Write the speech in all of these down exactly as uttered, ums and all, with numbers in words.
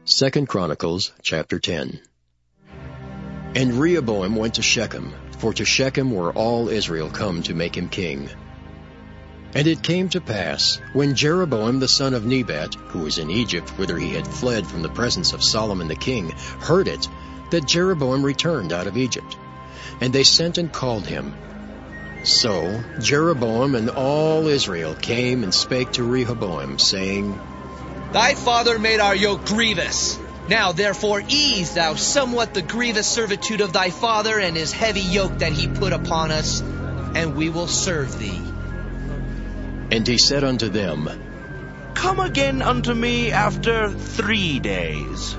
Second Chronicles chapter ten. And Rehoboam went to Shechem, for to Shechem were all Israel come to make him king. And it came to pass, when Jeroboam the son of Nebat, who was in Egypt, whither he had fled from the presence of Solomon the king, heard it, that Jeroboam returned out of Egypt. And they sent and called him. So Jeroboam and all Israel came and spake to Rehoboam, saying, Thy father made our yoke grievous. Now therefore ease thou somewhat the grievous servitude of thy father and his heavy yoke that he put upon us, and we will serve thee. And he said unto them, Come again unto me after three days.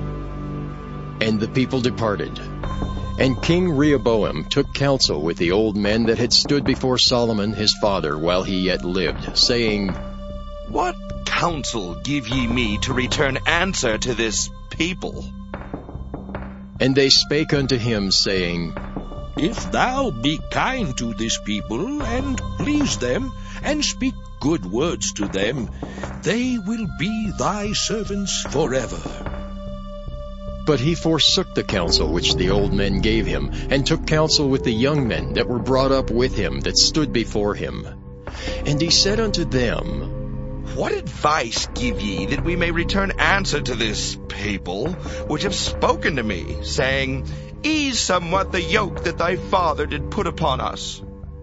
And the people departed. And King Rehoboam took counsel with the old men that had stood before Solomon his father while he yet lived, saying, What counsel give ye me to return answer to this people? And they spake unto him, saying, If thou be kind to this people, and please them, and speak good words to them, they will be thy servants forever. But he forsook the counsel which the old men gave him, and took counsel with the young men that were brought up with him, that stood before him. And he said unto them, What advice give ye, that we may return answer to this people, which have spoken to me, saying, Ease somewhat the yoke that thy father did put upon us?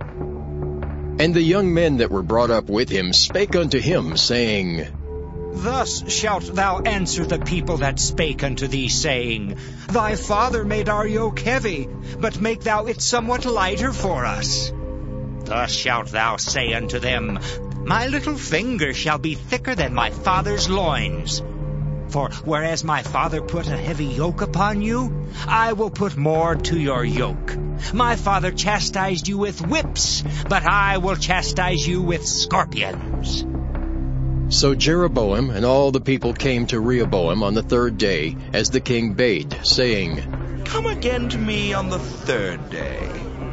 And the young men that were brought up with him spake unto him, saying, Thus shalt thou answer the people that spake unto thee, saying, Thy father made our yoke heavy, but make thou it somewhat lighter for us. Thus shalt thou say unto them, My little finger shall be thicker than my father's loins. For whereas my father put a heavy yoke upon you, I will put more to your yoke. My father chastised you with whips, but I will chastise you with scorpions. So Jeroboam and all the people came to Rehoboam on the third day, as the king bade, saying, Come again to me on the third day.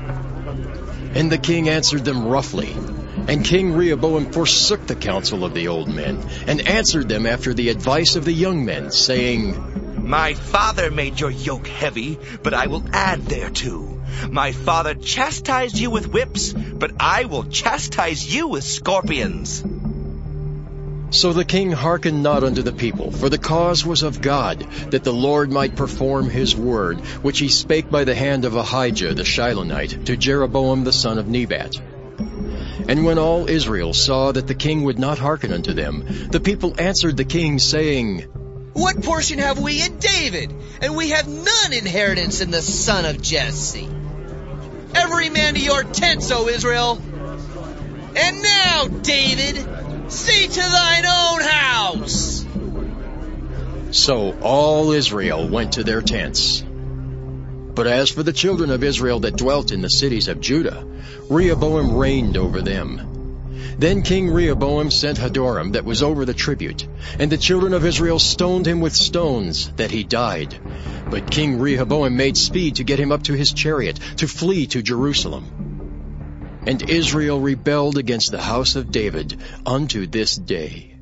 And the king answered them roughly. And King Rehoboam forsook the counsel of the old men, and answered them after the advice of the young men, saying, My father made your yoke heavy, but I will add thereto. My father chastised you with whips, but I will chastise you with scorpions. So the king hearkened not unto the people, for the cause was of God, that the Lord might perform his word, which he spake by the hand of Ahijah the Shilonite to Jeroboam the son of Nebat. And when all Israel saw that the king would not hearken unto them, the people answered the king, saying, What portion have we in David? And we have none inheritance in the son of Jesse. Every man to your tents, O Israel. And now, David, see to thine own house. So all Israel went to their tents. But as for the children of Israel that dwelt in the cities of Judah, Rehoboam reigned over them. Then King Rehoboam sent Hadoram that was over the tribute, and the children of Israel stoned him with stones, that he died. But King Rehoboam made speed to get him up to his chariot, to flee to Jerusalem. And Israel rebelled against the house of David unto this day.